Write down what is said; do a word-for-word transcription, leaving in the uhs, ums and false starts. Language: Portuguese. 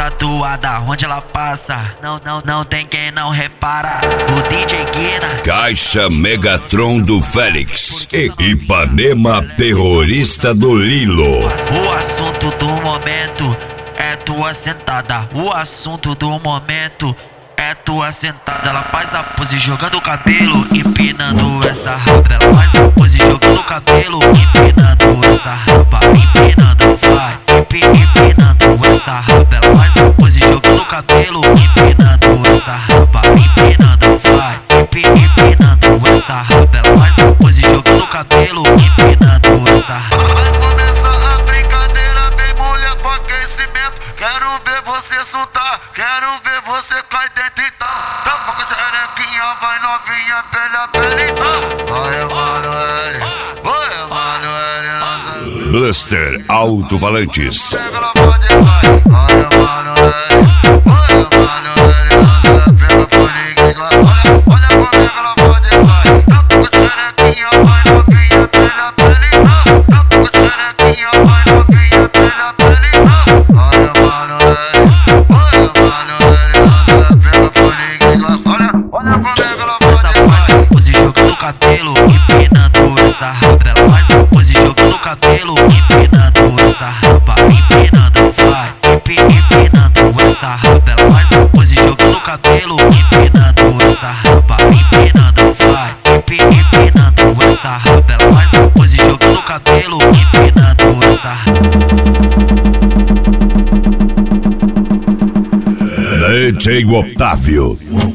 tatuada onde ela passa. Não, não, não tem quem não repara. O D J Guina. Caixa Megatron do Félix e Ipanema terrorista do Lilo. O assunto do momento é tua sentada. O assunto do momento é tua sentada. Ela faz a pose jogando o cabelo, empinando essa raba. Ela faz a pose jogando o cabelo, empinando essa raba. Empinando, vai, empi- empinando essa raba. Ela faz a pose jogando o cabelo, empinando essa raba. Empinando, vai, empi- empinando essa raba. Ela faz a pose jogando o cabelo, empinando essa raba. Vai começar a brincadeira, vem mulher com aquecimento. Quero ver você soltar, quero ver você cair dentro e tá. Tampa com xerequinha, vai novinha, pele a pele tá. Vai, Emanuele, vai, Emanuele, nossa. Bluster Alto-Falantes. Pega ela pode, vai, vai, Emanuele, vai, Emanuele, nossa. Pega por ninguém lá, olha, olha como é que ela pode, vai. Tampa com xerequinha, vai novinha, pele a pele tá. Tampa com xerequinha, vai novinha, pele a pele tá. Vai, Emanuele, vai, Emanuele, nossa. Pega por ninguém lá, olha, olha como é que ela pode, Essa faz vai. a pose jogando o cabelo, empinando essa raba. Ela faz a pose jogando o cabelo, empinando essa raba. Empinando, vai, empi- empinando essa raba. Ela faz a pose jogando o cabelo, empinando essa raba. Empinando, vai, empi- empinando essa raba. Ela faz a pose jogando o cabelo, empinando essa raba. D J Otávio.